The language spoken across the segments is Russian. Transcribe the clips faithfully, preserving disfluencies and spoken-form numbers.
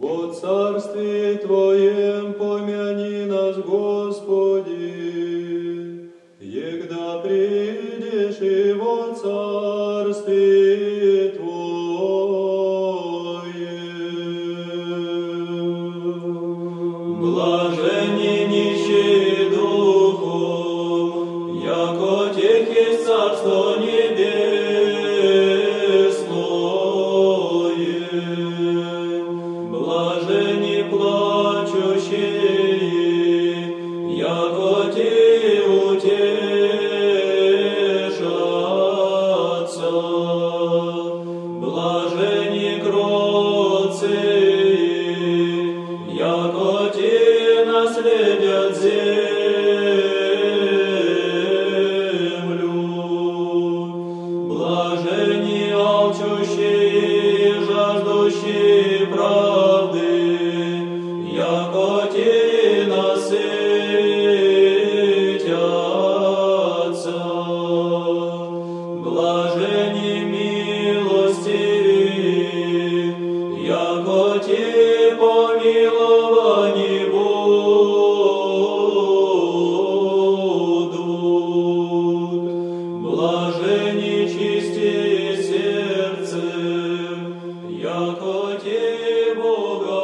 во царстве Твоем помяни нас, Господи, егда придешь и во царстве Твоем. Блаженни нищие духом, яко тех есть царство небесное. Блаженни плачущие, яко те утешатся. Блаженни кроткие, яко те наследят землю. Блаженни алчущие, жаждущие правды, яко те насытятся. Блаженни милостивые, яко те помиловани будут. Блаженни чистые сердцем, яко те Бога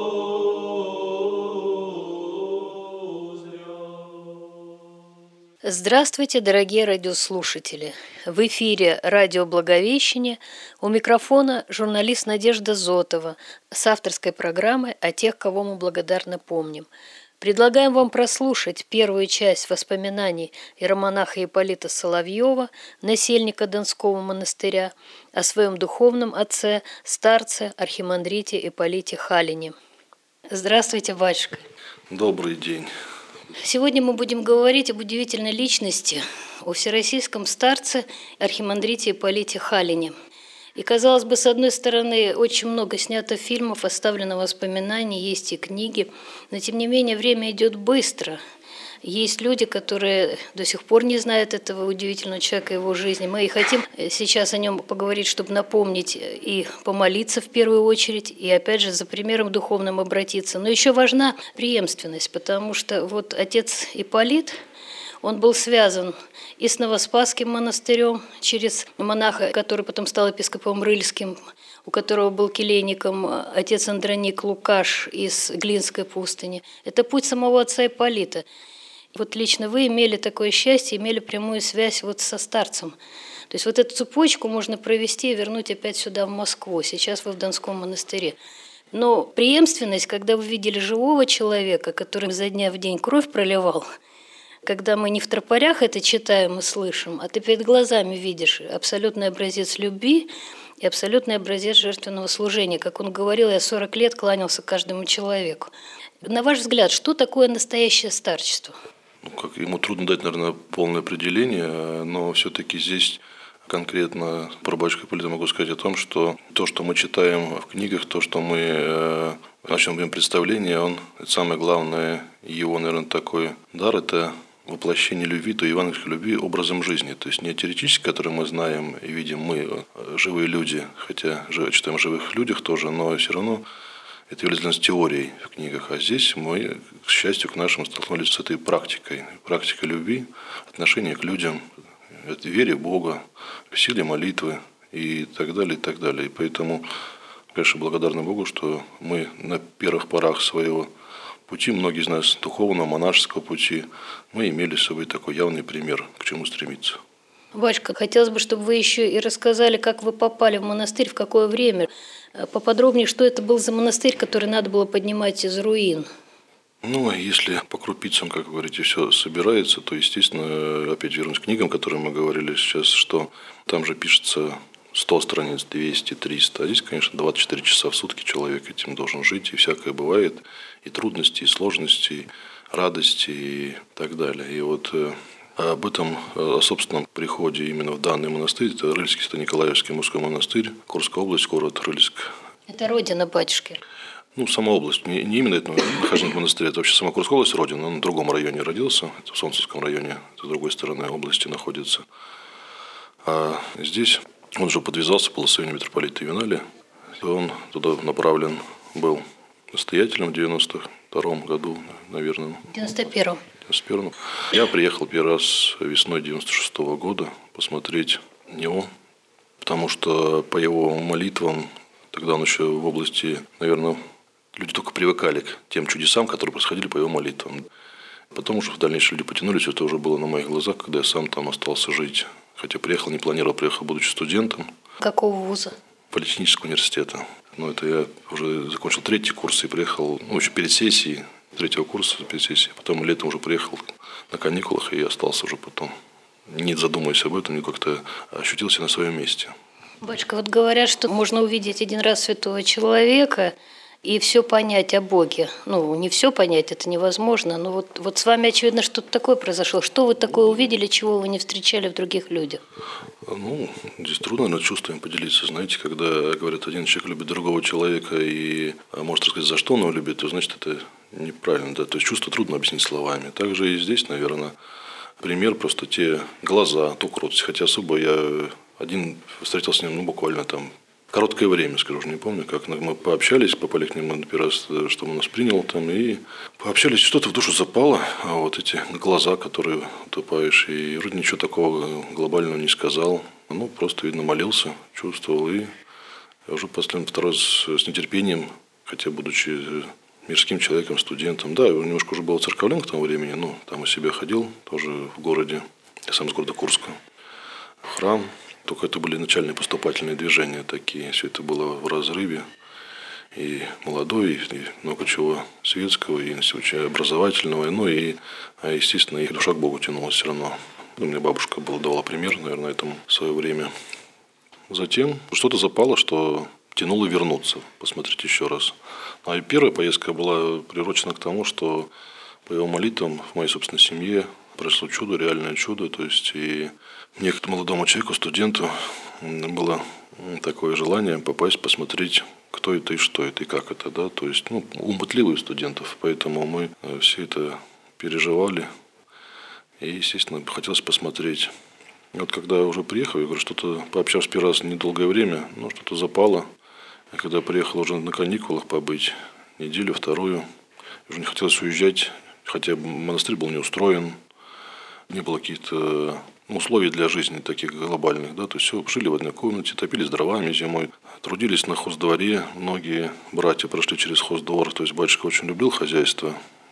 узрят. Здравствуйте, дорогие радиослушатели! В эфире радио «Благовещение», у микрофона журналист Надежда Зотова с авторской программой «О тех, кого мы благодарно помним». Предлагаем вам прослушать первую часть воспоминаний иеромонаха Ипполита Соловьева, насельника Донского монастыря, о своем духовном отце, старце, архимандрите Ипполите Халине. Здравствуйте, батюшка! Добрый день! Сегодня мы будем говорить об удивительной личности, о всероссийском старце архимандрите Ипполите Халине. И, казалось бы, с одной стороны, очень много снято фильмов, оставлено воспоминаний, есть и книги, но, тем не менее, время идет быстро. Есть люди, которые до сих пор не знают этого удивительного человека, его жизни. Мы и хотим сейчас о нем поговорить, чтобы напомнить и помолиться в первую очередь, и опять же за примером духовным обратиться. Но еще важна преемственность, потому что вот отец Ипполит, он был связан и с Новоспасским монастырем через монаха, который потом стал епископом Рыльским, у которого был келейником отец Андроник Лукаш из Глинской пустыни. Это путь самого отца Ипполита. Вот лично вы имели такое счастье, имели прямую связь вот со старцем. То есть вот эту цепочку можно провести и вернуть опять сюда, в Москву. Сейчас вы в Донском монастыре. Но преемственность, когда вы видели живого человека, который изо дня в день кровь проливал, когда мы не в тропарях это читаем и слышим, а ты перед глазами видишь абсолютный образец любви и абсолютный образец жертвенного служения. Как он говорил, я сорок лет кланялся каждому человеку. На ваш взгляд, что такое настоящее старчество? Ну, как, ему трудно дать, наверное, полное определение, но все-таки здесь конкретно про батюшку Ипполита могу сказать о том, что то, что мы читаем в книгах, то, что мы э, о чем говорим представление, он, это самое главное, его, наверное, такой дар – это воплощение любви, то евангельской любви образом жизни. То есть не теоретически, который мы знаем и видим мы, живые люди, хотя читаем о живых людях тоже, но все равно это является для нас теорией в книгах. А здесь мы, к счастью, к нашему столкнулись с этой практикой. Практикой любви, отношения к людям, вере в Бога, силе молитвы и так далее, и так далее. И поэтому, конечно, благодарны Богу, что мы на первых порах своего пути, многие из нас духовного, монашеского пути, мы имели с собой такой явный пример, к чему стремиться. Батюшка, хотелось бы, чтобы вы еще и рассказали, как вы попали в монастырь, в какое время. Поподробнее, что это был за монастырь, который надо было поднимать из руин. Ну, если по крупицам, как говорите, все собирается, то, естественно, опять вернусь к книгам, о которых мы говорили сейчас, что там же пишется сто страниц, двести, триста, а здесь, конечно, двадцать четыре часа в сутки человек этим должен жить, и всякое бывает, и трудности, и сложности, и радости, и так далее. И вот об этом, о собственном приходе именно в данный монастырь, это Рыльский Свято-Николаевский мужской монастырь, Курская область, город Рыльск. Это родина батюшки? Ну, сама область, не, не именно это нахождение в монастыре, это вообще сама Курская область, родина, он в другом районе родился, это в Солнцевском районе, это с другой стороны области находится. А здесь он же подвязался по благословению митрополита Ювеналия, он туда направлен был настоятелем в девяносто втором году, наверное. В девяносто первом. девяносто первом. Я приехал первый раз весной девяносто шестого года посмотреть него, потому что по его молитвам, тогда он еще в области, наверное, люди только привыкали к тем чудесам, которые происходили по его молитвам. Потом уже в дальнейшем люди потянулись, это уже было на моих глазах, когда я сам там остался жить. Хотя приехал, не планировал, приехал, будучи студентом. Какого вуза? Политехнического университета. Но это я уже закончил третий курс и приехал, ну, еще перед сессией, третьего курса, перед сессией. Потом летом уже приехал на каникулах и остался уже потом. Не задумываясь об этом, не как-то ощутил себя на своем месте. Батюшка, вот говорят, что можно увидеть один раз святого человека и все понять о Боге. Ну, не все понять, это невозможно, но вот, вот с вами, очевидно, что-то такое произошло. Что вы такое увидели, чего вы не встречали в других людях? Ну, здесь трудно, наверное, чувствами поделиться. Знаете, когда говорят, один человек любит другого человека и может рассказать, за что он его любит, то значит, это неправильно. Да? То есть чувство трудно объяснить словами. Также и здесь, наверное, пример просто те глаза, ту кротость. Хотя особо я один встретился с ним, ну, буквально там короткое время, скажу, уже не помню, как мы пообщались, попали к нему первый раз, что он нас принял там, и пообщались, что-то в душу запало, а вот эти глаза, которые утопаешь, и вроде ничего такого глобального не сказал, ну, просто, видно, молился, чувствовал, и я уже после второй раз с нетерпением, хотя, будучи мирским человеком, студентом, да, немножко уже был церковлен к тому времени, ну, там у себя ходил, тоже в городе, я сам из города Курска, в храм. Только это были начальные поступательные движения такие. Все это было в разрыве. И молодой, и много чего светского, и очень образовательного. Ну и, естественно, их душа к Богу тянулась все равно. У меня бабушка была, давала пример, наверное, этому в свое время. Затем что-то запало, что тянуло вернуться, посмотреть еще раз. А и первая поездка была приурочена к тому, что по его молитвам в моей собственной семье произошло чудо, реальное чудо. То есть и мне, как молодому человеку, студенту, было такое желание попасть, посмотреть, кто это и что это, и как это. Да? То есть, ну, ум пытливый у студентов, поэтому мы все это переживали. И, естественно, хотелось посмотреть. И вот когда я уже приехал, я говорю, что-то, пообщавшись первый раз недолгое время, ну, что-то запало. И когда я приехал уже на каникулах побыть, неделю, вторую, уже не хотелось уезжать, хотя монастырь был не устроен, не было каких-то условий для жизни таких глобальных, да, то есть все жили в одной комнате, топились дровами зимой, трудились на хоздворе, многие братья прошли через хоздвор, то есть батюшка очень любил хозяйство,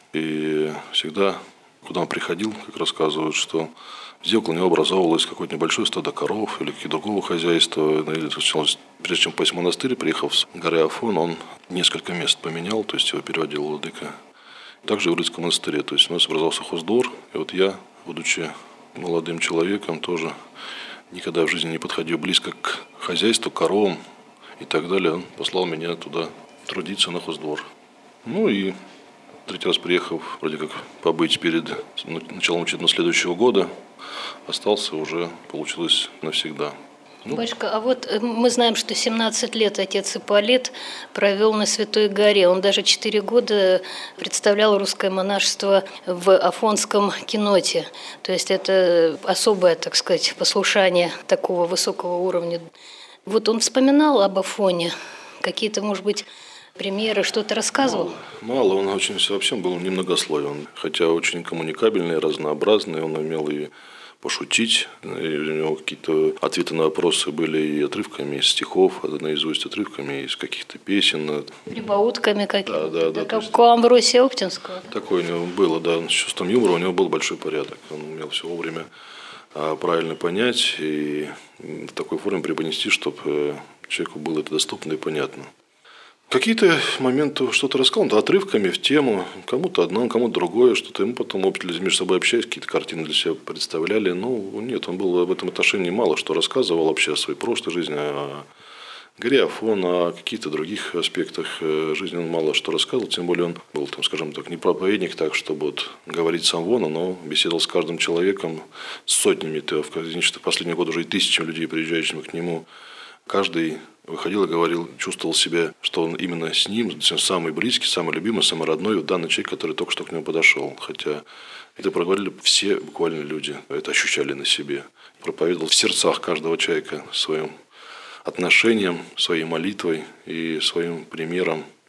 и всегда, куда он приходил, как рассказывают, что везде около него образовывалось какое-то небольшое стадо коров или какие-то другого хозяйства. Прежде чем попасть в монастырь, приехав с горы Афон, он несколько мест поменял, то есть его переводил владыка. Также в Ирлицком монастыре, то есть у нас образовался хоздвор, и вот я, будучи молодым человеком, тоже никогда в жизни не подходил близко к хозяйству, коровам и так далее. Он послал меня туда трудиться на хоздвор. Ну и третий раз приехав, вроде как побыть перед началом учебного следующего года, остался уже, получилось навсегда. Ну, Батюшка, а вот мы знаем, что семнадцать лет отец Ипполит провел на Святой горе. Он даже четыре года представлял русское монашество в Афонском киноте. То есть это особое, так сказать, послушание такого высокого уровня. Вот он вспоминал об Афоне, какие-то, может быть, примеры, что-то рассказывал? Мало, мало. Он очень вообще был немногословен, хотя очень коммуникабельный, разнообразный. Он умел и пошутить, и у него какие-то ответы на вопросы были и отрывками из стихов, наизусть отрывками из каких-то песен. Прибаутками какими-то, да, да, да, как есть, у Амвросия Оптинского. Такое у него было, да, с чувством юмора у него был большой порядок. Он умел все вовремя правильно понять и в такой форме преподнести, чтобы человеку было это доступно и понятно. Какие-то моменты что-то рассказал, да, отрывками в тему, кому-то одно, кому-то другое, что-то ему потом опыт между собой общались, какие-то картины для себя представляли. Ну, нет, он был в этом отношении мало что рассказывал вообще о своей прошлой жизни, о горе Афон, о каких-то других аспектах жизни он мало что рассказывал, тем более он был, там, скажем так, не проповедник так, чтобы вот говорить сам вон, но беседовал с каждым человеком, с сотнями, то в последние годы уже и тысячами людей, приезжающими к нему. Каждый выходил и говорил, чувствовал себя, что он именно с ним, самый близкий, самый любимый, самый родной, данный человек, который только что к нему подошел. Хотя это проговорили все буквально люди, это ощущали на себе. Проповедовал в сердцах каждого человека своим отношением, своей молитвой и своим примером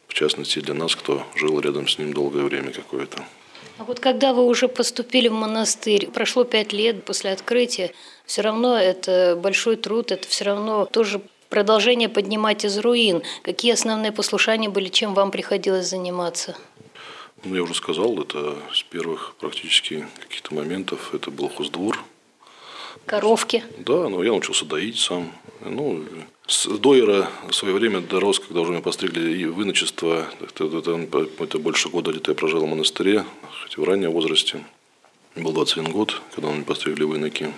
в частности для нас, кто жил рядом с ним долгое время какое-то. А вот когда вы уже поступили в монастырь, прошло пять лет после открытия, все равно это большой труд, это все равно тоже продолжение поднимать из руин. Какие основные послушания были, чем вам приходилось заниматься? Ну, я уже сказал, это с первых практически каких-то моментов, это был хоздвор. Коровки? Да, но я научился доить сам. Ну, с доера в свое время дорос, когда уже меня постригли и в иночество. Это, это, это больше года где-то я прожил в монастыре, хоть в раннем возрасте. Был двадцать один год, когда меня постригли в иноки.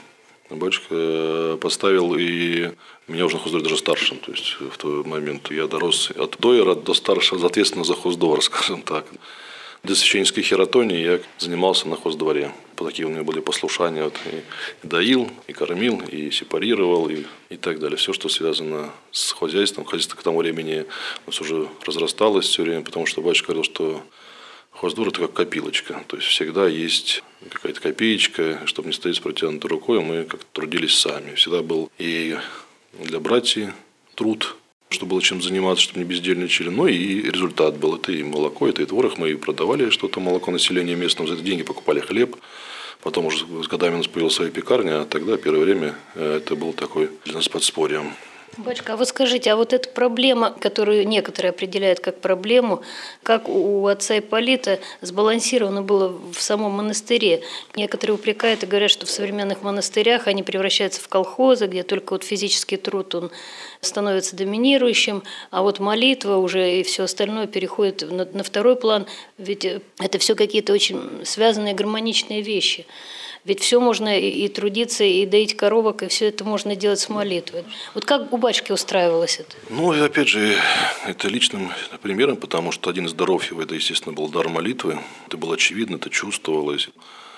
Батюшка поставил, и меня уже на хоздворе даже старшим. То есть в тот момент я дорос от доера до старшего, ответственно за хоздвор, скажем так. До священнической хератонии я занимался на хоздворе. Такие у меня были послушания. Вот, и доил, и кормил, и сепарировал, и, и так далее. Все, что связано с хозяйством. Хозяйство к тому времени у нас уже разрасталось все время, потому что батюшка говорил, что хоздвор – это как копилочка. То есть всегда есть какая-то копеечка, чтобы не стоять с протянутой рукой. Мы как-то трудились сами. Всегда был и для братьев труд, чтобы было чем заниматься, чтобы не бездельничали. Но и результат был. Это и молоко, это и творог. Мы и продавали что-то молоко населению местному. За эти деньги покупали хлеб. Потом уже с годами у нас появилась своя пекарня. А тогда первое время это был такой для нас подспорьем. Батюшка, а вот скажите, а вот эта проблема, которую некоторые определяют как проблему, как у отца Ипполита сбалансировано было в самом монастыре? Некоторые упрекают и говорят, что в современных монастырях они превращаются в колхозы, где только вот физический труд он становится доминирующим, а вот молитва уже и все остальное переходит на, на второй план, ведь это все какие-то очень связанные гармоничные вещи. Ведь все можно и, и трудиться, и доить коровок, и все это можно делать с молитвой. Вот как у батюшки устраивалось это? Ну, и опять же, это личным примером, потому что один из даров его, это, естественно, был дар молитвы. Это было очевидно, это чувствовалось.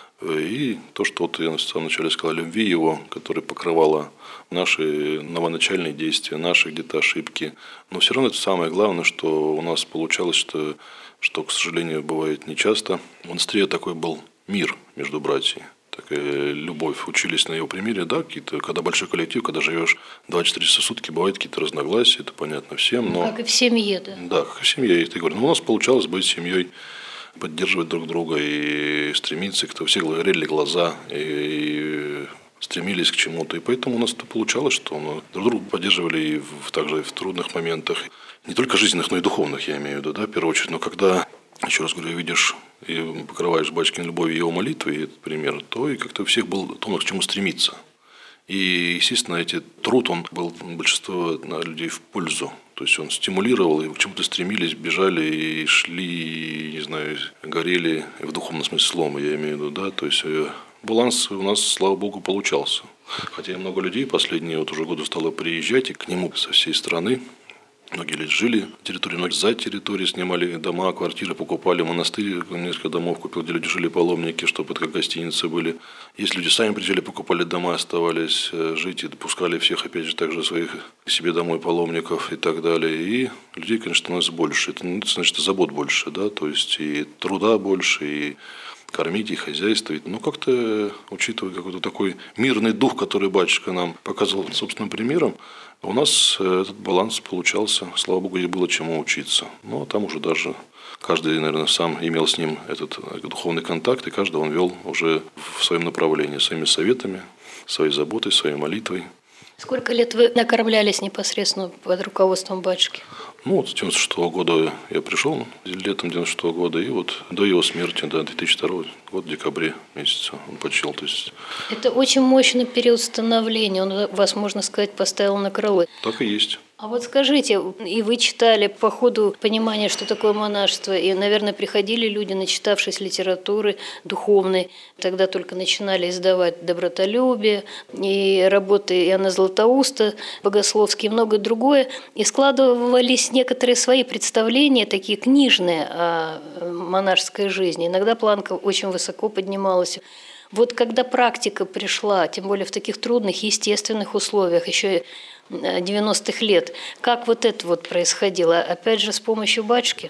И то, что вот я в самом начале сказал, любви его, которая покрывала наши новоначальные действия, наши где-то ошибки. Но все равно это самое главное, что у нас получалось, что, что к сожалению, бывает нечасто. В монастыре такой был мир между братьями. Такая любовь. Учились на его примере, да, какие-то, когда большой коллектив, когда живешь двадцать четыре часа в сутки, бывают какие-то разногласия, это понятно всем. Но... Как и в семье, да? Да, как и в семье, я говорю. Но у нас получалось быть семьей, поддерживать друг друга и стремиться к тому. Все горели глаза и стремились к чему-то. И поэтому у нас это получалось, что мы друг друга поддерживали и в, также и в трудных моментах. Не только жизненных, но и духовных, я имею в виду, да, в первую очередь. Но когда, еще раз говорю, видишь и покрываешь батюшкин любовью его молитвы, и этот пример, то и как-то у всех был то, к чему стремиться. И, естественно, эти труд, он был большинство людей в пользу. То есть он стимулировал, и к чему-то стремились, бежали и шли, и, не знаю, горели в духовном смысле слова, я имею в виду, да. То есть баланс у нас, слава богу, получался. Хотя и много людей последние вот уже годы стало приезжать и к нему со всей страны. Многие люди жили на территории, многие за территорией снимали дома, квартиры, покупали монастырь, несколько домов купил, где люди жили, паломники, чтобы это как гостиницы были. Есть люди сами приезжали, покупали дома, оставались жить и допускали всех, опять же, также своих к себе домой паломников и так далее. И людей, конечно, становится больше. Это, это значит, забот больше, да, то есть и труда больше, и кормить, и хозяйство. Ну, как-то, учитывая какой-то такой мирный дух, который батюшка нам показывал собственным примером, у нас этот баланс получался. Слава богу, и было чему учиться. Ну, а там уже даже каждый, наверное, сам имел с ним этот духовный контакт, и каждый он вел уже в своем направлении, своими советами, своей заботой, своей молитвой. Сколько лет вы накормлялись непосредственно под руководством батюшки? Ну, вот с девяносто шестого года я пришел, летом девяносто шестого года, и вот до его смерти, до две тысячи второго года, в декабре месяца он почил. То есть... Это очень мощный период становления, он вас, можно сказать, поставил на крыло. Так и есть. А вот скажите, и вы читали по ходу понимания, что такое монашество, и, наверное, приходили люди, начитавшись литературы духовной, тогда только начинали издавать «Добротолюбие», и работы Иоанна Златоуста, богословские и многое другое, и складывались некоторые свои представления, такие книжные о монашеской жизни. Иногда планка очень высоко поднималась. Вот когда практика пришла, тем более в таких трудных, естественных условиях, еще девяностых лет, как вот это вот происходило? Опять же, с помощью батюшки?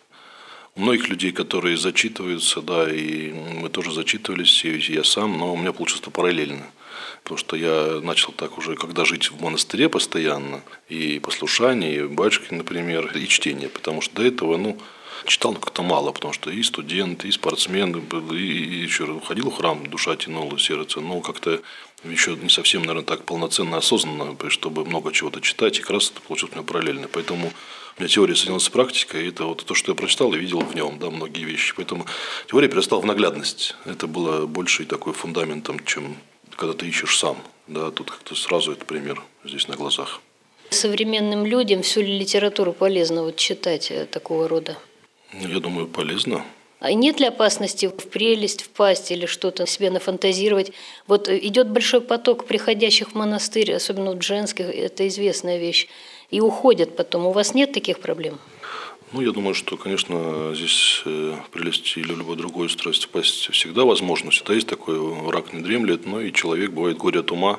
У многих людей, которые зачитываются, да, и мы тоже зачитывались, и я сам, но у меня получилось параллельно. Потому что я начал так уже, когда жить в монастыре постоянно, и послушание, и батюшки, например, и чтение. Потому что до этого, ну, читал как-то мало, потому что и студент, и спортсмен был, и, и еще ходил в храм, душа тянула, сердце, но как-то еще не совсем, наверное, так полноценно, осознанно, чтобы много чего-то читать, и как раз это получилось у меня параллельно. Поэтому у меня теория соединилась с практикой, и это вот то, что я прочитал и видел в нем, да, многие вещи. Поэтому теория перестала в наглядность. Это было больше такой фундаментом, чем когда ты ищешь сам. Да, тут как-то сразу этот пример здесь на глазах. Современным людям всю ли литературу полезно вот читать такого рода? Я думаю, полезно. А нет ли опасности в прелесть впасть или что-то себе нафантазировать? Вот идет большой поток приходящих в монастырь, особенно в женских, это известная вещь, и уходят потом. У вас нет таких проблем? Ну, я думаю, что, конечно, здесь в прелесть или любое другое страсть впасть всегда возможно. Всегда есть такой враг не дремлет, но и человек бывает горе от ума.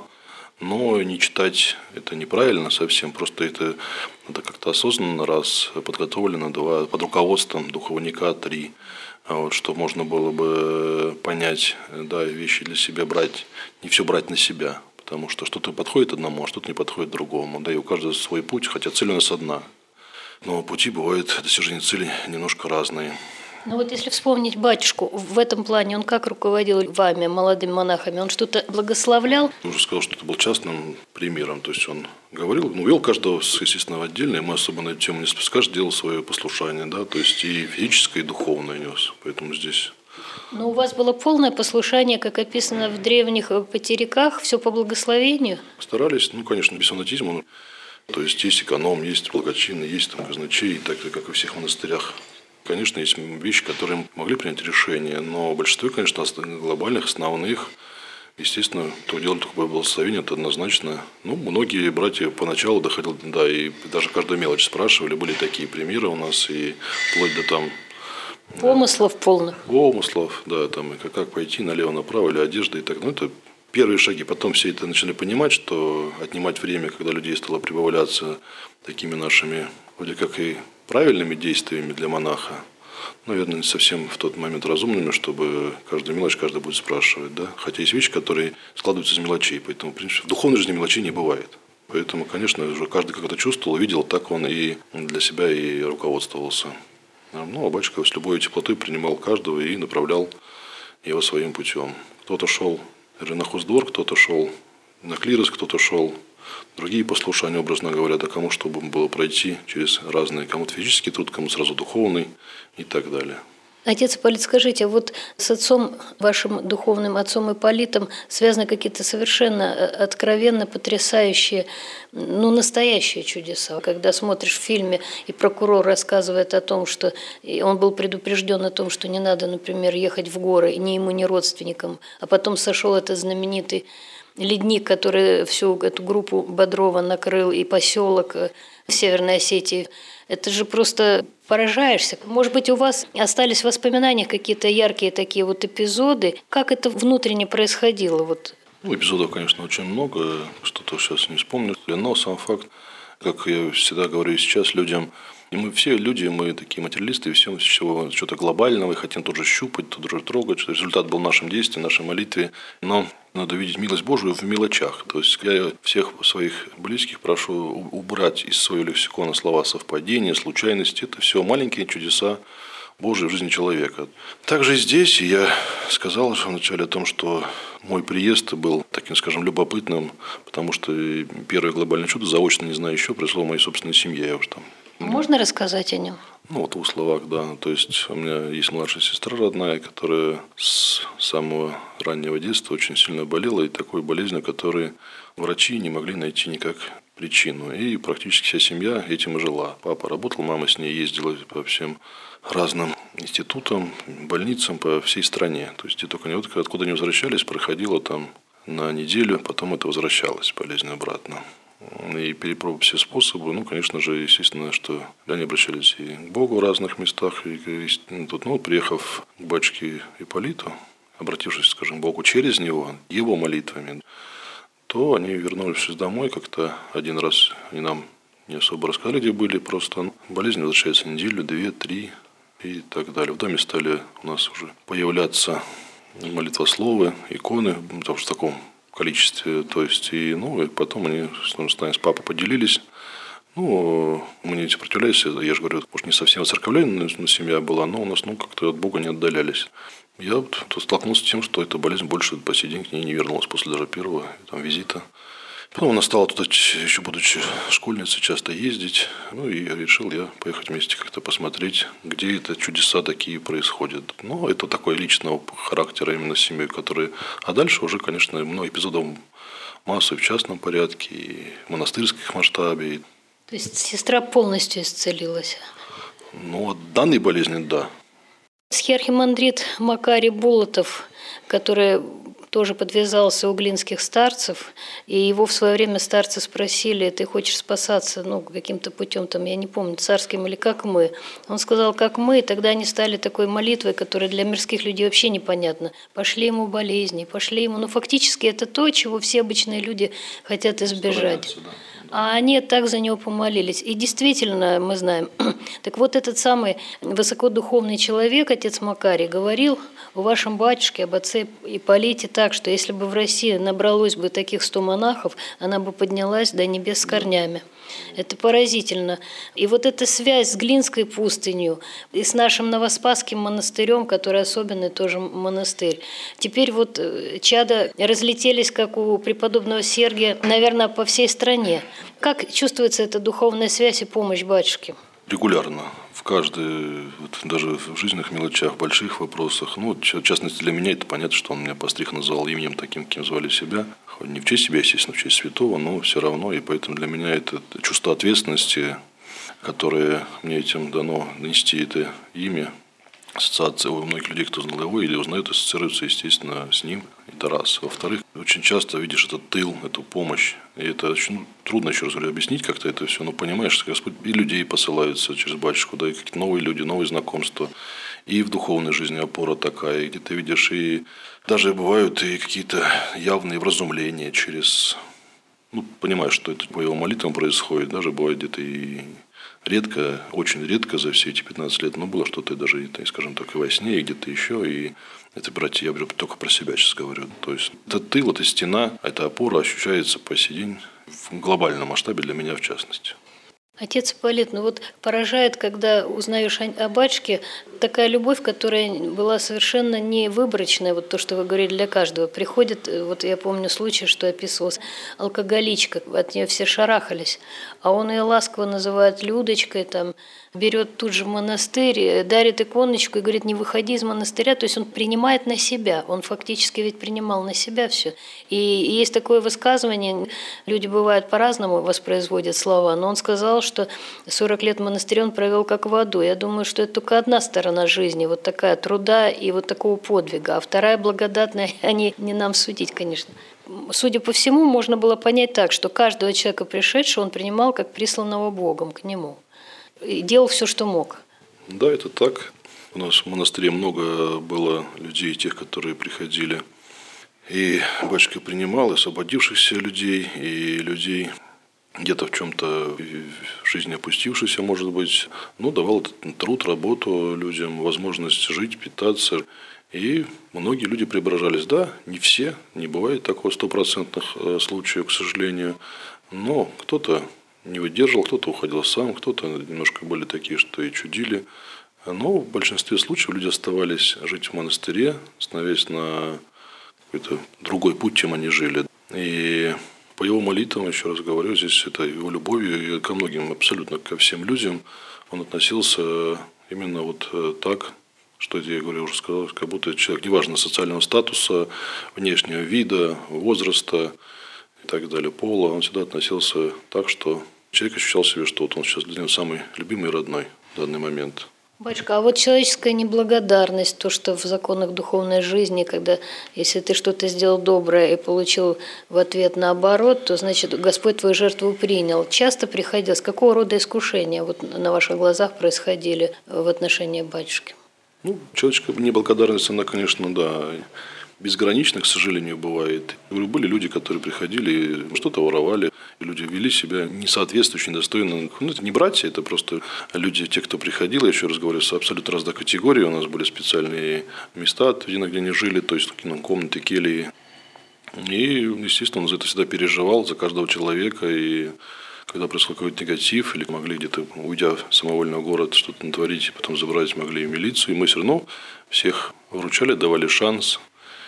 Но не читать это неправильно совсем, просто это надо как-то осознанно, раз подготовлено, два, под руководством духовника, три, вот, что можно было бы понять, да, вещи для себя брать, не все брать на себя, потому что что-то подходит одному, а что-то не подходит другому, да, и у каждого свой путь, хотя цель у нас одна, но пути бывают, достижения цели немножко разные. Ну вот если вспомнить батюшку, в этом плане он как руководил вами, молодыми монахами? Он что-то благословлял? Он уже сказал, что это был частным примером. То есть он говорил, ну, вел каждого, естественно, отдельно, и мы особо на эту тему не спускали, каждый делал свое послушание, да, то есть и физическое, и духовное нес. Поэтому здесь. Но у вас было полное послушание, как описано в древних потериках, все по благословению? Старались, ну, конечно, без фанатизма. То есть есть эконом, есть благочин, есть там казначей, так же, как и во всех монастырях. Конечно, есть вещи, которые могли принять решение, но в большинстве, конечно, глобальных, основных, естественно, то дело такое благословение, это однозначно. Ну, многие братья поначалу доходили, да, и даже каждую мелочь спрашивали, были такие примеры у нас, и вплоть до там... Помыслов да, полных. Помыслов, да, там, и как, как пойти налево-направо, или одежда, и так, ну, это первые шаги. Потом все это начали понимать, что отнимать время, когда людей стало прибавляться такими нашими, вроде как и правильными действиями для монаха, наверное, не совсем в тот момент разумными, чтобы каждую мелочь каждый будет спрашивать. Да? Хотя есть вещи, которые складываются из мелочей, поэтому, в принципе, в духовной жизни мелочей не бывает. Поэтому, конечно, уже каждый как-то чувствовал, видел, так он и для себя и руководствовался. Ну, а батюшка с любой теплотой принимал каждого и направлял его своим путем. Кто-то шел на хоздвор, кто-то шел на клирос, кто-то шел другие послушания, образно говоря, да кому чтобы было пройти через разные, кому-то физический труд, кому сразу духовный и так далее. Отец Ипполит, скажите, вот с отцом, вашим духовным отцом Ипполитом связаны какие-то совершенно откровенно потрясающие, ну, настоящие чудеса. Когда смотришь в фильме, и прокурор рассказывает о том, что он был предупрежден о том, что не надо, например, ехать в горы ни ему, ни родственникам, а потом сошел этот знаменитый ледник, который всю эту группу Бодрова накрыл, и поселок в Северной Осетии. Это же просто поражаешься. Может быть, у вас остались в воспоминаниях какие-то яркие такие вот эпизоды. Как это внутренне происходило? Вот. Ну, эпизодов, конечно, очень много, что-то сейчас не вспомню. Но сам факт, как я всегда говорю сейчас людям, и мы все люди, мы такие материалисты, и все, всего что-то глобального, и хотим тут же щупать, тут же трогать, что результат был нашим действием, нашей молитве. Но надо видеть милость Божию в мелочах. То есть я всех своих близких прошу убрать из своего лексикона слова совпадения, случайности. Это все маленькие чудеса Божьей в жизни человека. Также и здесь я сказал вначале о том, что мой приезд был таким, скажем, любопытным, потому что первое глобальное чудо, заочно не знаю еще, произошло в моей собственной семье. Я уж там. Можно рассказать о нем? Ну, вот в двух словах, да. То есть у меня есть младшая сестра родная, которая с самого раннего детства очень сильно болела, и такой болезнью, которой врачи не могли найти никак причину. И практически вся семья этим и жила. Папа работал, мама с ней ездила по всем разным институтам, больницам по всей стране. То есть, где только не, откуда не возвращались, проходило там на неделю, потом это возвращалось, болезнь обратно. И перепробовав все способы, ну, конечно же, естественно, что они обращались и к Богу в разных местах. И, и тут, ну, приехав к батюшке Ипполиту, обратившись, скажем, к Богу через него, его молитвами, то они вернулись домой как-то один раз, они нам не особо рассказали, где были, просто болезнь возвращается неделю, две, три и так далее. В доме стали у нас уже появляться молитвословы, иконы, потому что в таком количестве. То есть, и, ну, и потом они с нами с папой поделились. Ну, мы не сопротивлялись, я же говорю, может, не совсем воцерковленная семья была, но у нас, ну, как-то от Бога не отдалялись. Я вот столкнулся с тем, что эта болезнь больше по сей день к ней не вернулась после даже первого там, визита. Потом она стала туда, еще будучи школьницей, часто ездить. Ну, и решил я поехать вместе как-то посмотреть, где это чудеса такие происходят. Ну, это такой личного характера именно семьи, которые... А дальше уже, конечно, много эпизодов массы в частном порядке, и в монастырских масштабе. То есть сестра полностью исцелилась? Ну, от данной болезни – да. Архимандрит Макарий Болотов, который тоже подвязался у глинских старцев, и его в свое время старцы спросили: ты хочешь спасаться, ну, каким-то путем, там, я не помню, царским или как мы. Он сказал, как мы, и тогда они стали такой молитвой, которая для мирских людей вообще непонятна. Пошли ему болезни, пошли ему, ну, фактически это то, чего все обычные люди хотят избежать. А они так за него помолились. И действительно, мы знаем, так вот этот самый высокодуховный человек, отец Макарий, говорил о вашем батюшке, об отце Ипполите так, что если бы в России набралось бы таких сто монахов, она бы поднялась до небес с корнями. Это поразительно. И вот эта связь с Глинской пустынью и с нашим Новоспасским монастырем, который особенный тоже монастырь. Теперь вот чада разлетелись, как у преподобного Сергия, наверное, по всей стране. Как чувствуется эта духовная связь и помощь батюшке? Регулярно, в каждой, вот, даже в жизненных мелочах, больших вопросах. Ну, в частности, для меня это понятно, что он меня постриг назвал именем таким, каким звали себя. Не в честь себя, естественно, в честь святого, но все равно. И поэтому для меня это чувство ответственности, которое мне этим дано нести это имя, ассоциация у многих людей, кто знал его или узнает, ассоциируется, естественно, с ним. Это раз. Во-вторых, очень часто видишь этот тыл, эту помощь. И это очень трудно, еще раз говорю, объяснить как-то это все. Но понимаешь, что Господь и людей посылаются через батюшку, да, и какие-то новые люди, новые знакомства. И в духовной жизни опора такая, и где ты видишь, и даже бывают и какие-то явные вразумления через... Ну, понимаешь, что это по его молитвам происходит. Даже бывает где-то и... Редко, очень редко за все эти пятнадцать лет, но было что-то даже, скажем так, и во сне, и где-то еще. И это, братья, я говорю, только про себя сейчас говорю. То есть это тыл, это стена, эта опора ощущается по сей день в глобальном масштабе для меня в частности. Отец Ипполит, ну вот поражает, когда узнаешь о батюшке, такая любовь, которая была совершенно не выборочная, вот то, что вы говорили, для каждого. Приходит, вот я помню случай, что описывалось, алкоголичка, от нее все шарахались, а он ее ласково называет Людочкой, там, берет тут же в монастырь, дарит иконочку и говорит, не выходи из монастыря, то есть он принимает на себя, он фактически ведь принимал на себя все. И есть такое высказывание, люди бывают по-разному воспроизводят слова, но он сказал, что сорок лет в монастыре он провел как в аду. Я думаю, что это только одна сторона жизни, вот такая труда и вот такого подвига, а вторая благодатная, они не нам судить, конечно. Судя по всему, можно было понять так, что каждого человека пришедшего он принимал как присланного Богом к нему. И делал все, что мог. Да, это так. У нас в монастыре много было людей, тех, которые приходили. И батюшка принимал и освободившихся людей, и людей где-то в чем-то в жизни опустившихся, может быть. Ну, давал этот труд, работу людям, возможность жить, питаться. И многие люди преображались. Да, не все, не бывает такого стопроцентных случаев, к сожалению. Но кто-то не выдержал, кто-то уходил сам, кто-то немножко были такие, что и чудили. Но в большинстве случаев люди оставались жить в монастыре, становясь на какой-то другой путь, чем они жили. И по его молитвам, еще раз говорю, здесь это его любовью и ко многим, абсолютно ко всем людям, он относился именно вот так, что я говорю, уже сказал, как будто человек, неважно социального статуса, внешнего вида, возраста и так далее, пола, он всегда относился так, что человек ощущал себя, что вот он сейчас для него самый любимый и родной в данный момент. Батюшка, а вот человеческая неблагодарность, то, что в законах духовной жизни, когда если ты что-то сделал доброе и получил в ответ наоборот, то значит Господь твою жертву принял. Часто приходилось, какого рода искушения вот на ваших глазах происходили в отношении батюшки? Ну, человеческая неблагодарность, она, конечно, да, безгранично, к сожалению, бывает. Были люди, которые приходили, что-то воровали, и люди вели себя несоответствующе, недостойно. Ну, это не братья, это просто люди, те, кто приходил, я еще раз говорю, с абсолютно разной категории. У нас были специальные места, где они жили, то есть комнаты, кельи. И, естественно, он за это всегда переживал, за каждого человека. И когда происходил какой-то негатив, или могли где-то, уйдя самовольно в город, что-то натворить, и потом забрать могли и милицию, и мы все равно всех выручали, давали шанс.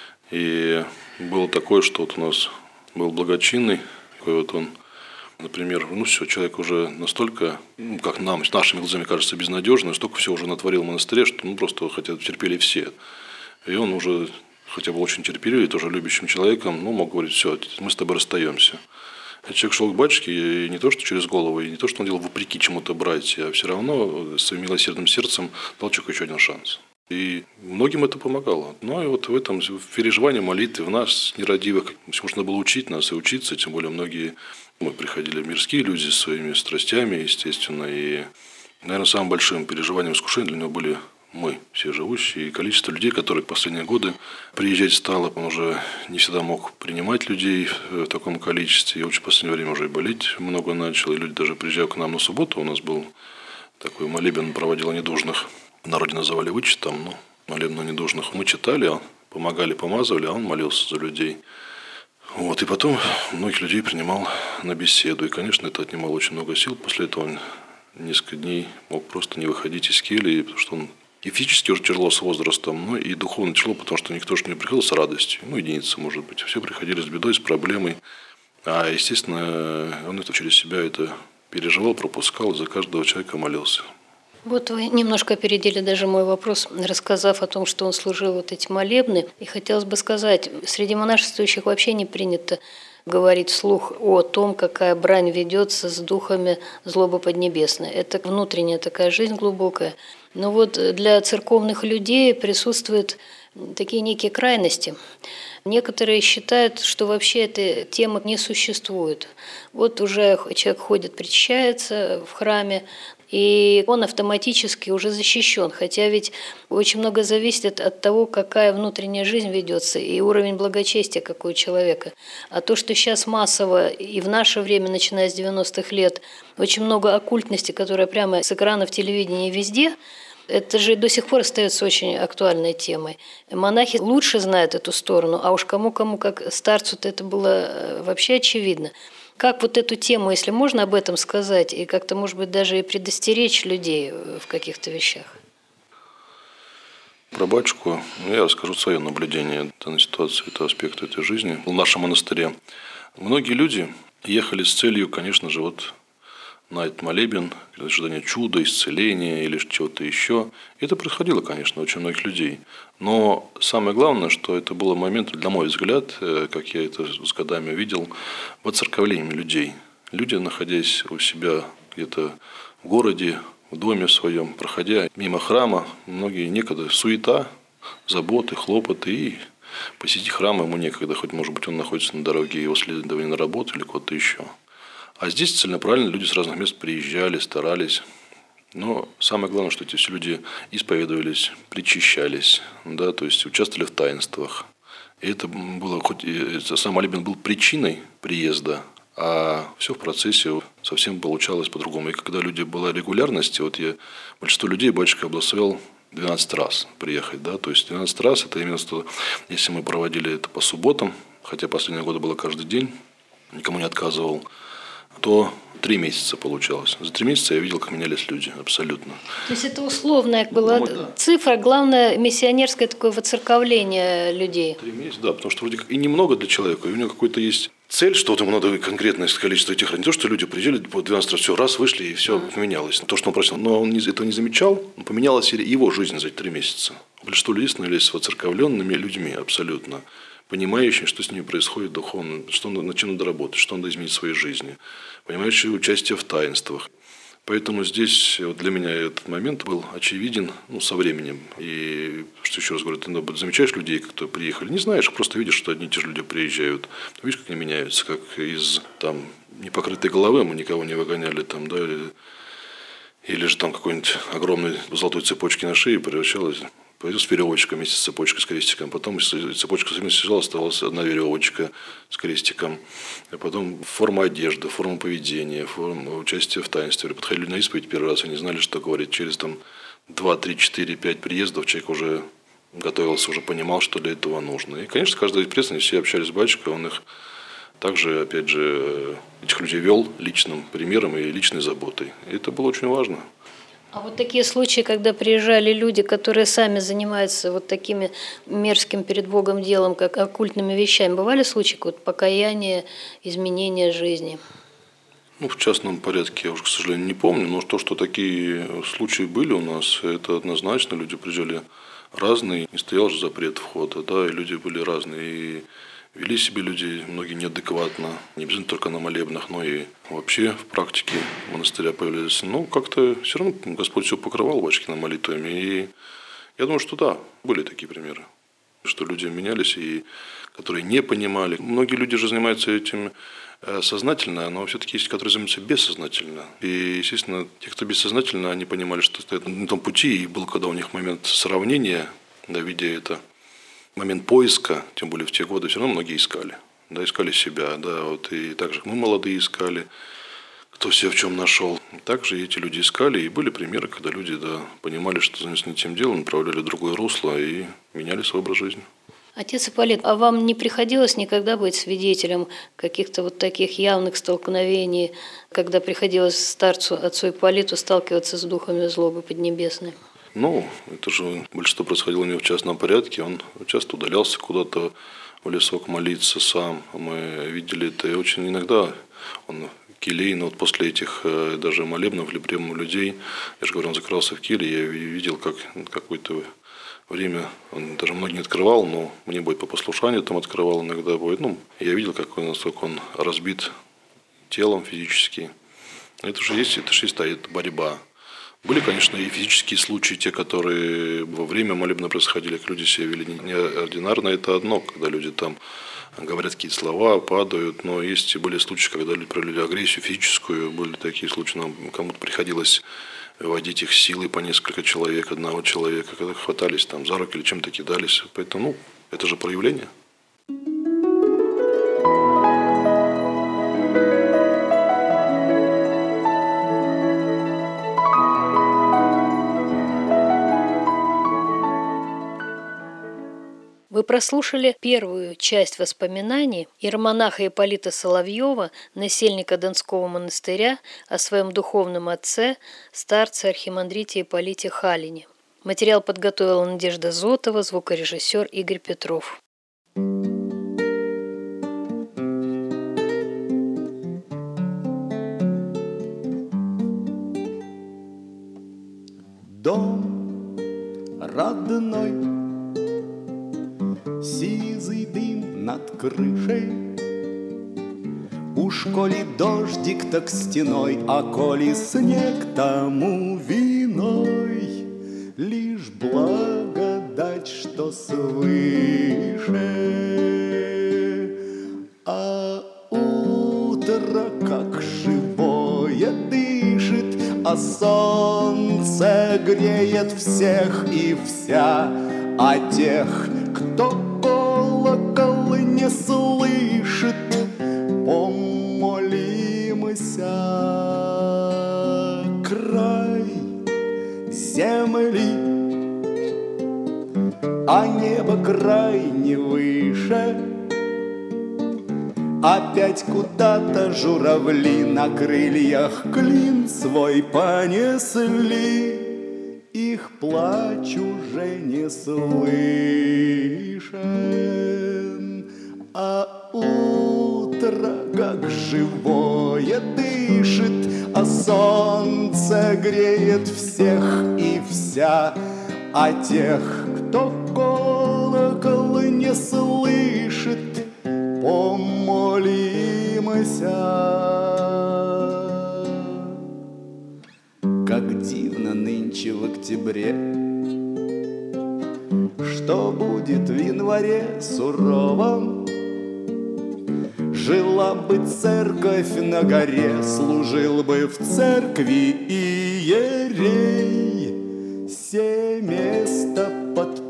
И было такое, что вот у нас был благочинный, такой вот он, например, ну все, человек уже настолько, ну, как нам, с нашими глазами кажется, безнадежный, столько всего уже натворил в монастыре, что ну просто хотя терпели все. И он уже, хотя бы очень терпеливый, тоже любящим человеком, ну, мог говорить, все, мы с тобой расстаемся. А человек шел к батюшке, и не то, что через голову, и не то, что он делал вопреки чему-то брать, а все равно своим милосердным сердцем дал человеку еще один шанс. И многим это помогало. Ну, и вот в этом в переживании молитвы в нас, нерадивых, можно было учить нас и учиться, тем более многие, мы приходили мирские люди с своими страстями, естественно, и, наверное, самым большим переживанием искушения для него были мы, все живущие, и количество людей, которые в последние годы приезжать стало, он уже не всегда мог принимать людей в таком количестве, и очень в последнее время уже и болеть много начал, и люди даже приезжают к нам на субботу, у нас был такой молебен, проводил недужных, в народе называли вычетом, ну, молебен на недужных мы читали, помогали, помазывали, а он молился за людей. Вот, и потом многих людей принимал на беседу, и, конечно, это отнимало очень много сил, после этого он несколько дней мог просто не выходить из кельи, потому что он и физически уже тяжело с возрастом, но и духовно тяжело, потому что никто же не приходил с радостью, ну, единицы, может быть. Все приходили с бедой, с проблемой. А, естественно, он это через себя это переживал, пропускал, за каждого человека молился. Вот вы немножко опередили даже мой вопрос, рассказав о том, что он служил вот эти молебны. И хотелось бы сказать, среди монашествующих вообще не принято говорить вслух о том, какая брань ведется с духами злобы поднебесной. Это внутренняя такая жизнь глубокая. Но вот для церковных людей присутствуют такие некие крайности. Некоторые считают, что вообще этой темы не существует. Вот уже человек ходит, причащается в храме, и он автоматически уже защищен. Хотя ведь очень много зависит от того, какая внутренняя жизнь ведется и уровень благочестия какой у человека. А то, что сейчас массово и в наше время, начиная с девяностых лет, очень много оккультности, которая прямо с экранов телевидения везде, это же до сих пор остается очень актуальной темой. Монахи лучше знают эту сторону, а уж кому-кому, как старцу-то это было вообще очевидно. Как вот эту тему, если можно об этом сказать, и как-то, может быть, даже и предостеречь людей в каких-то вещах? Про батюшку я расскажу свое наблюдение данной ситуации, это аспект этой жизни в нашем монастыре. Многие люди ехали с целью, конечно же, вот на этот молебен, ожидание чуда, исцеления или чего-то еще. И это происходило, конечно, у очень многих людей. Но самое главное, что это был момент, на мой взгляд, как я это с годами видел, воцерковлением людей. Люди, находясь у себя где-то в городе, в доме своем, проходя мимо храма, многие некогда суета, заботы, хлопоты, и посетить храм ему некогда, хоть, может быть, он находится на дороге, его следование на работу или куда-то еще. А здесь целенаправленно люди с разных мест приезжали, старались. Но самое главное, что эти все люди исповедовались, причащались, да, то есть участвовали в таинствах. И это было, хоть и сам молебен был причиной приезда, а все в процессе совсем получалось по-другому. И когда люди была регулярность, вот я, большинство людей батюшка благословил двенадцать раз приехать, да, то есть двенадцать раз это именно что, если мы проводили это по субботам, хотя последние годы было каждый день, никому не отказывал, то три месяца получалось. За три месяца я видел, как менялись люди, абсолютно. То есть это условная была ну, да. цифра, главное миссионерское такое воцерковление людей. Три месяца, да, потому что вроде как и немного для человека, и у него какой-то есть цель, что вот ему надо конкретное количество этих, не то, что люди приезжали по двенадцать раз, все, раз вышли, и все mm. поменялось. То, что он просил, но он этого не замечал, поменялась его жизнь за эти три месяца. Большинство людей становились воцерковленными людьми абсолютно, понимающими, что с ними происходит духовно, что над чем надо работать, что надо изменить в своей жизни, понимающие участие в таинствах. Поэтому здесь вот для меня этот момент был очевиден, ну, со временем. И, что еще раз говорю, ты замечаешь людей, кто приехали, не знаешь, просто видишь, что одни и те же люди приезжают. Видишь, как они меняются, как из там непокрытой головы мы никого не выгоняли, там, да, или, или же там какой-нибудь огромной золотой цепочки на шее превращалось. Появилась веревочка вместе с цепочкой с крестиком. Потом цепочка связала, оставалась одна веревочка с крестиком. А потом форма одежды, форма поведения, форма участия в таинстве. Подходили на исповедь первый раз, они знали, что говорить. Через там два, три, четыре, пять приездов человек уже готовился, уже понимал, что для этого нужно. И, конечно, каждый преданный, все общались с батюшкой, он их также, опять же, этих людей вел личным примером и личной заботой. И это было очень важно. А вот такие случаи, когда приезжали люди, которые сами занимаются вот такими мерзким перед Богом делом, как оккультными вещами, бывали случаи вот, покаяния, изменения жизни? Ну, в частном порядке я уже, к сожалению, не помню, но то, что такие случаи были у нас, это однозначно. Люди приезжали разные, не стоял же запрет входа, да, и люди были разные. И вели себя люди, многие неадекватно, не обязательно только на молебнах, но и вообще в практике монастыря появлялись. Но как-то все равно Господь все покрывал батюшкиными молитвами. И я думаю, что да, были такие примеры, что люди менялись, и которые не понимали. Многие люди же занимаются этим сознательно, но все-таки есть, которые занимаются бессознательно. И, естественно, те, кто бессознательно, они понимали, что стоят на том пути, и был когда у них момент сравнения, да, видя это, момент поиска, тем более в те годы, все равно многие искали. Да, искали себя, да, вот и также мы молодые искали, кто себя в чем нашел. Также эти люди искали, и были примеры, когда люди, да, понимали, что занялись не тем делом, направляли в другое русло и меняли свой образ жизни. Отец Ипполит, а вам не приходилось никогда быть свидетелем каких-то вот таких явных столкновений, когда приходилось старцу, отцу Ипполиту, сталкиваться с духами злобы поднебесной? Ну, это же большинство происходило не в частном порядке. Он часто удалялся куда-то в лесок молиться сам. Мы видели это и очень иногда он келейно, вот после этих даже молебнов или приемов людей, я же говорю, он закрывался в келье, я видел, как какое-то время он даже многие не открывал, но мне будет по послушанию там открывал иногда будет. Ну, я видел, как он, насколько он разбит телом физически. Это же есть, это же есть, это борьба. Были, конечно, и физические случаи, те, которые во время молебна происходили, как люди себя вели неординарно, это одно, когда люди там говорят какие-то слова, падают, но есть и были случаи, когда люди проявляли агрессию физическую, были такие случаи, нам кому-то приходилось водить их силой по несколько человек, одного человека, когда хватались там за руки или чем-то кидались, поэтому, ну, это же проявление. Вы прослушали первую часть воспоминаний иеромонаха Ипполита Соловьева, насельника Донского монастыря, о своем духовном отце, старце архимандрите Ипполите Халине. Материал подготовила Надежда Зотова, звукорежиссер Игорь Петров. Дом родной, сизый дым над крышей. Уж коли дождик, так стеной, а коли снег, тому виной. Лишь благодать, что свыше. А утро, как живое, дышит, а солнце греет всех и вся. А тех, кто колокол не слышит, помолимся. Край земли, а небо край не выше. Опять куда-то журавли на крыльях клин свой понесли. Их плач уже не слышен, а утро, как живое, дышит, а солнце греет всех и вся. А тех, кто колокол не слышит, помолимся. Как дивно нынче в октябре, что будет в январе суровом. Жила бы церковь на горе, служил бы в церкви иерей. Се место под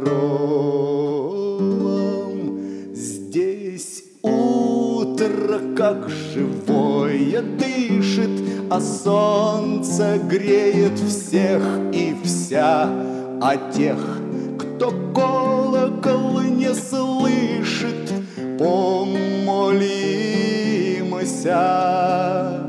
покровом, здесь утро, как живое, дышит, а солнце греет всех и вся. А тех, кто кто колокол не слышит, помолимся.